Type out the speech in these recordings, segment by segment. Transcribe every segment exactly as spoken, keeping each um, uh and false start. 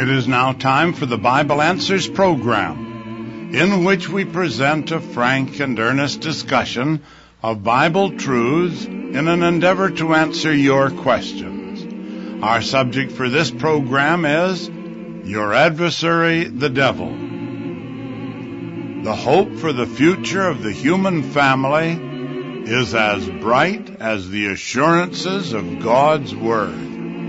is now time for the Bible Answers program, in which we present a frank and earnest discussion of Bible truths in an endeavor to answer your questions. Our subject for this program is Your Adversary, the Devil. The hope for the future of the human family is as bright as the assurances of God's Word.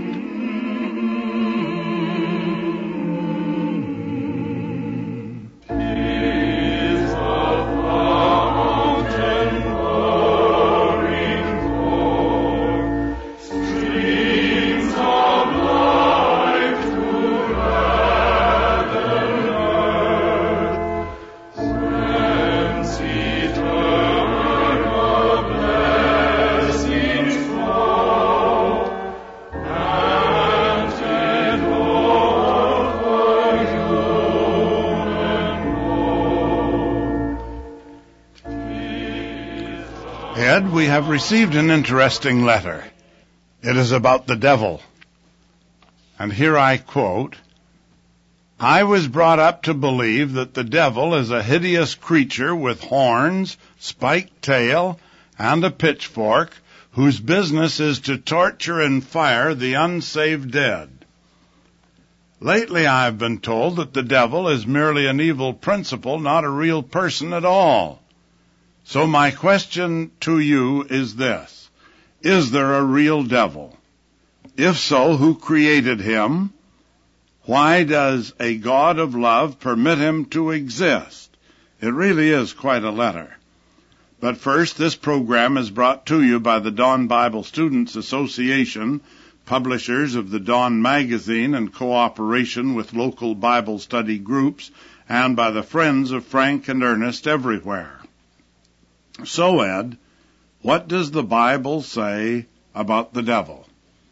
Ed, we have received an interesting letter. It is about the devil. And here I quote, "I was brought up to believe that the devil is a hideous creature with horns, spiked tail, and a pitchfork, whose business is to torture and fire the unsaved dead. Lately I have been told that the devil is merely an evil principle, not a real person at all. So my question to you is this: is there a real devil? If so, who created him? Why does a God of love permit him to exist?" It really is quite a letter. But first, this program is brought to you by the Dawn Bible Students Association, publishers of the Dawn magazine in cooperation with local Bible study groups, and by the Friends of Frank and Ernest everywhere. So, Ed, what does the Bible say about the devil?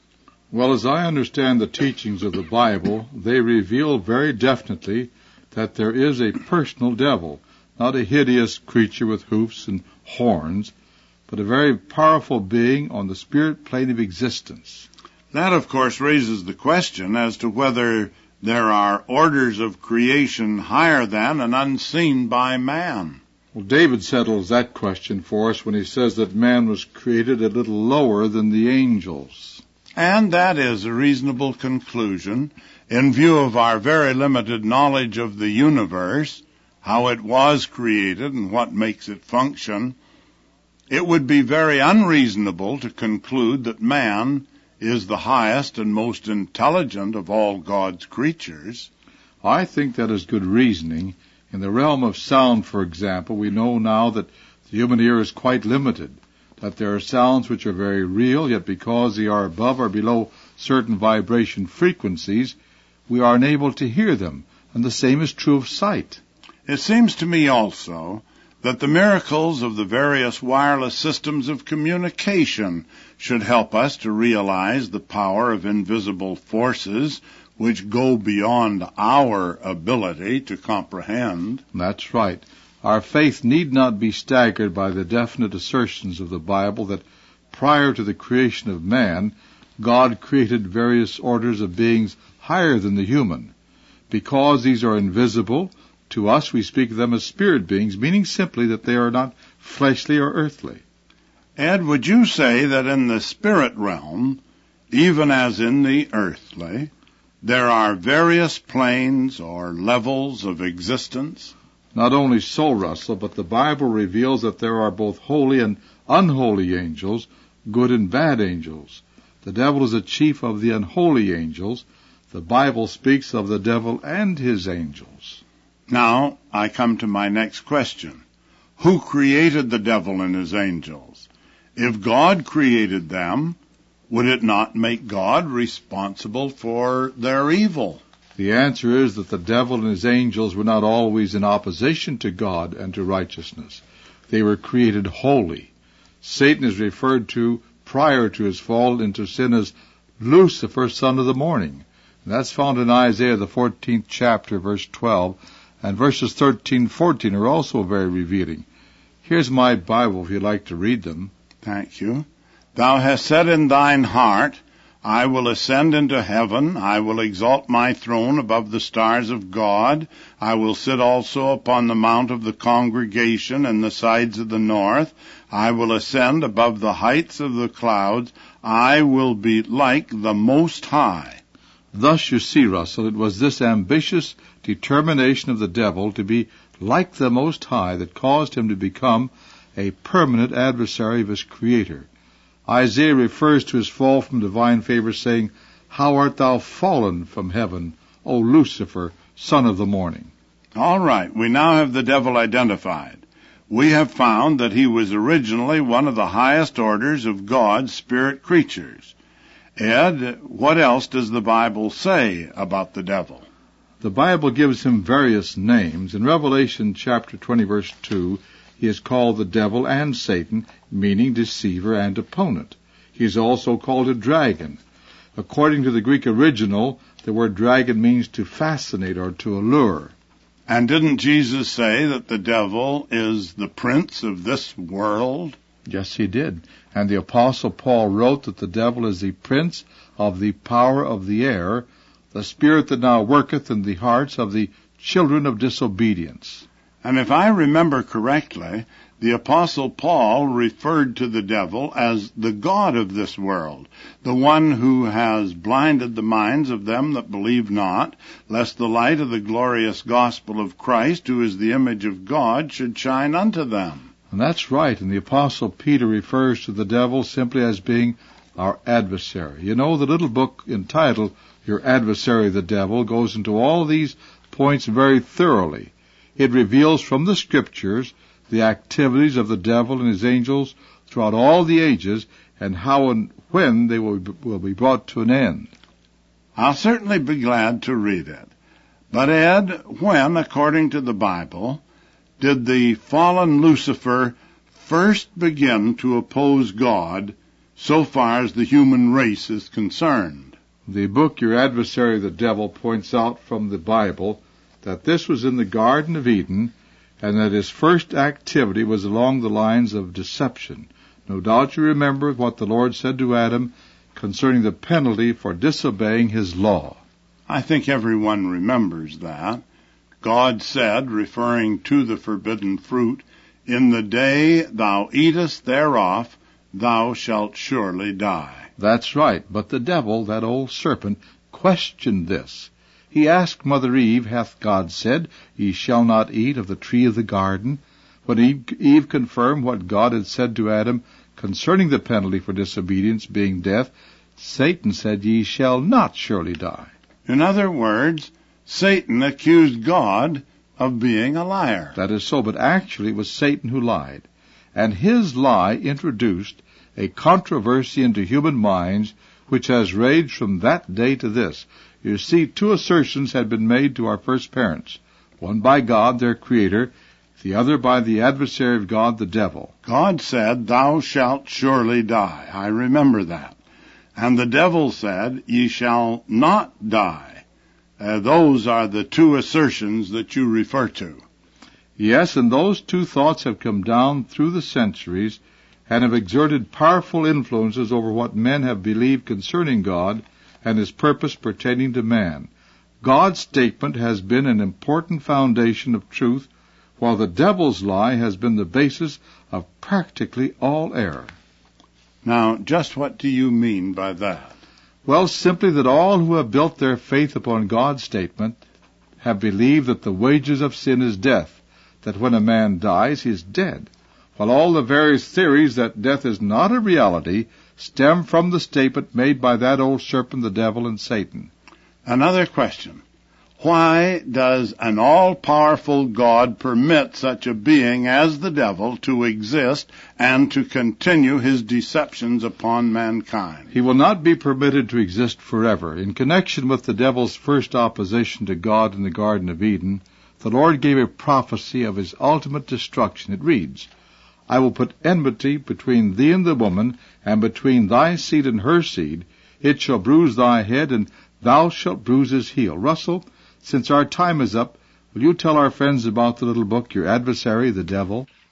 Well, as I understand the teachings of the Bible, they reveal very definitely that there is a personal devil, not a hideous creature with hoofs and horns, but a very powerful being on the spirit plane of existence. That, of course, raises the question as to whether there are orders of creation higher than and unseen by man. Well, David settles that question for us when he says that man was created a little lower than the angels. And that is a reasonable conclusion in view of our very limited knowledge of the universe, how it was created and what makes it function. It would be very unreasonable to conclude that man is the highest and most intelligent of all God's creatures. I think that is good reasoning. In the realm of sound, for example, we know now that the human ear is quite limited, that there are sounds which are very real, yet because they are above or below certain vibration frequencies, we are unable to hear them, and the same is true of sight. It seems to me also that the miracles of the various wireless systems of communication should help us to realize the power of invisible forces which go beyond our ability to comprehend. That's right. Our faith need not be staggered by the definite assertions of the Bible that prior to the creation of man, God created various orders of beings higher than the human. Because these are invisible, to us we speak of them as spirit beings, meaning simply that they are not fleshly or earthly. Ed, would you say that in the spirit realm, even as in the earthly, there are various planes or levels of existence? Not only so, Russell, but the Bible reveals that there are both holy and unholy angels, good and bad angels. The devil is the chief of the unholy angels. The Bible speaks of the devil and his angels. Now, I come to my next question. Who created the devil and his angels? If God created them, would it not make God responsible for their evil? The answer is that the devil and his angels were not always in opposition to God and to righteousness. They were created holy. Satan is referred to prior to his fall into sin as Lucifer, son of the morning. And that's found in Isaiah, the fourteenth chapter, verse twelve. And verses thirteen and fourteen are also very revealing. Here's my Bible if you'd like to read them. Thank you. Thou hast said in thine heart, I will ascend into heaven. I will exalt my throne above the stars of God. I will sit also upon the mount of the congregation in the sides of the north. I will ascend above the heights of the clouds. I will be like the Most High. Thus, you see, Russell, it was this ambitious determination of the devil to be like the Most High that caused him to become a permanent adversary of his Creator. Isaiah refers to his fall from divine favor, saying, "How art thou fallen from heaven, O Lucifer, son of the morning." All right, we now have the devil identified. We have found that he was originally one of the highest orders of God's spirit creatures. Ed, what else does the Bible say about the devil? The Bible gives him various names. In Revelation chapter twenty, verse two, he is called the devil and Satan, meaning deceiver and opponent. He is also called a dragon. According to the Greek original, the word dragon means to fascinate or to allure. And didn't Jesus say that the devil is the prince of this world? Yes, he did. And the Apostle Paul wrote that the devil is the prince of the power of the air, the spirit that now worketh in the hearts of the children of disobedience. And if I remember correctly, the Apostle Paul referred to the devil as the god of this world, the one who has blinded the minds of them that believe not, lest the light of the glorious gospel of Christ, who is the image of God, should shine unto them. And that's right, and the Apostle Peter refers to the devil simply as being our adversary. You know, the little book entitled Your Adversary the Devil goes into all these points very thoroughly. It reveals from the Scriptures the activities of the devil and his angels throughout all the ages, and how and when they will be, will be brought to an end. I'll certainly be glad to read it. But Ed, when, according to the Bible, did the fallen Lucifer first begin to oppose God so far as the human race is concerned? The book Your Adversary the Devil points out from the Bible that this was in the Garden of Eden, and that his first activity was along the lines of deception. No doubt you remember what the Lord said to Adam concerning the penalty for disobeying his law. I think everyone remembers that. God said, referring to the forbidden fruit, "In the day thou eatest thereof, thou shalt surely die." That's right, but the devil, that old serpent, questioned this. He asked Mother Eve, "Hath God said, Ye shall not eat of the tree of the garden?" When Eve confirmed what God had said to Adam concerning the penalty for disobedience being death, Satan said, "Ye shall not surely die." In other words, Satan accused God of being a liar. That is so, but actually it was Satan who lied. And his lie introduced a controversy into human minds which has raged from that day to this. You see, two assertions had been made to our first parents, one by God, their Creator, the other by the adversary of God, the devil. God said, "Thou shalt surely die." I remember that. And the devil said, "Ye shall not die." Uh, those are the two assertions that you refer to. Yes, and those two thoughts have come down through the centuries and have exerted powerful influences over what men have believed concerning God and his purpose pertaining to man. God's statement has been an important foundation of truth, while the devil's lie has been the basis of practically all error. Now, just what do you mean by that? Well, simply that all who have built their faith upon God's statement have believed that the wages of sin is death, that when a man dies, he is dead, while all the various theories that death is not a reality stem from the statement made by that old serpent, the devil, and Satan. Another question. Why does an all-powerful God permit such a being as the devil to exist and to continue his deceptions upon mankind? He will not be permitted to exist forever. In connection with the devil's first opposition to God in the Garden of Eden, the Lord gave a prophecy of his ultimate destruction. It reads, "I will put enmity between thee and the woman, and between thy seed and her seed. It shall bruise thy head, and thou shalt bruise his heel." Russell, since our time is up, will you tell our friends about the little book, Your Adversary, the Devil?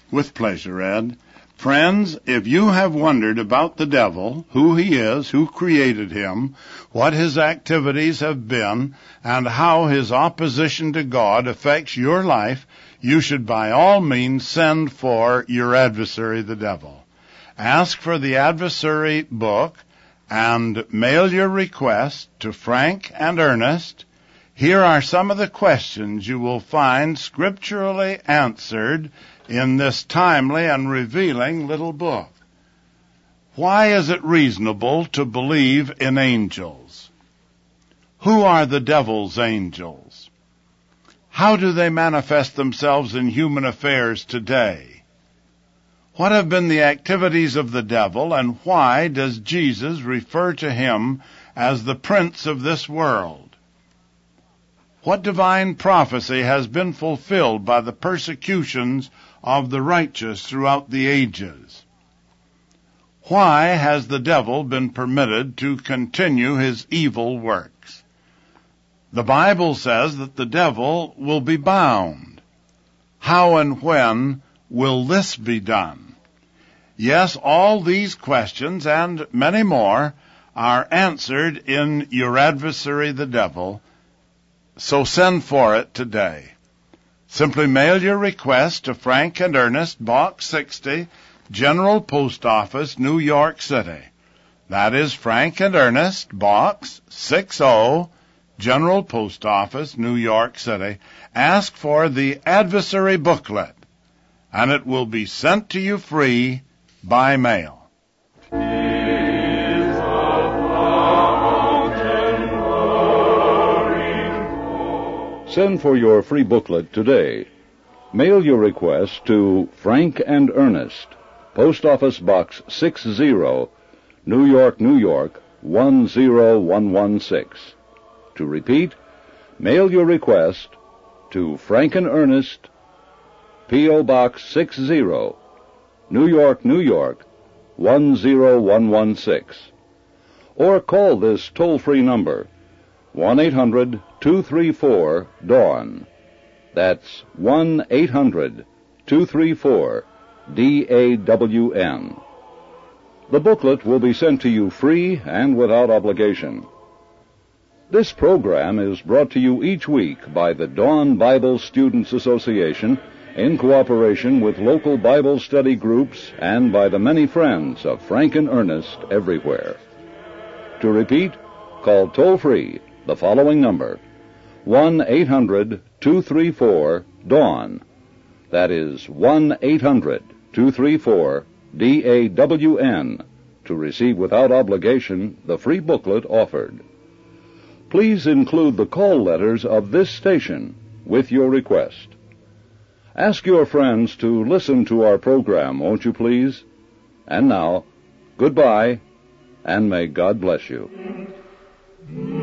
With pleasure, Ed. Friends, if you have wondered about the devil, who he is, who created him, what his activities have been, and how his opposition to God affects your life, you should by all means send for Your Adversary, the Devil. Ask for the Adversary book and mail your request to Frank and Ernest. Here are some of the questions you will find scripturally answered in this timely and revealing little book. Why is it reasonable to believe in angels? Who are the devil's angels? How do they manifest themselves in human affairs today? What have been the activities of the devil, and why does Jesus refer to him as the prince of this world? What divine prophecy has been fulfilled by the persecutions of the righteous throughout the ages? Why has the devil been permitted to continue his evil works? The Bible says that the devil will be bound. How and when will this be done? Yes, all these questions and many more are answered in Your Adversary, the Devil, so send for it today. Simply mail your request to Frank and Ernest, Box sixty, General Post Office, New York City. That is Frank and Ernest, Box sixty, General Post Office, New York City. Ask for the Adversary booklet, and it will be sent to you free by mail. Send for your free booklet today. Mail your request to Frank and Ernest, Post Office Box sixty, New York, New York, one zero one one six. To repeat, mail your request to Frank and Ernest, P O Box sixty, New York, New York, one zero one one six. Or call this toll-free number, one eight hundred two three four DAWN. That's one eight hundred two three four D A W N. The booklet will be sent to you free and without obligation. This program is brought to you each week by the Dawn Bible Students Association in cooperation with local Bible study groups and by the many friends of Frank and Ernest everywhere. To repeat, call toll-free the following number, one eight hundred two three four DAWN. That is one eight hundred two three four D A W N, to receive without obligation the free booklet offered. Please include the call letters of this station with your request. Ask your friends to listen to our program, won't you please? And now, goodbye, and may God bless you.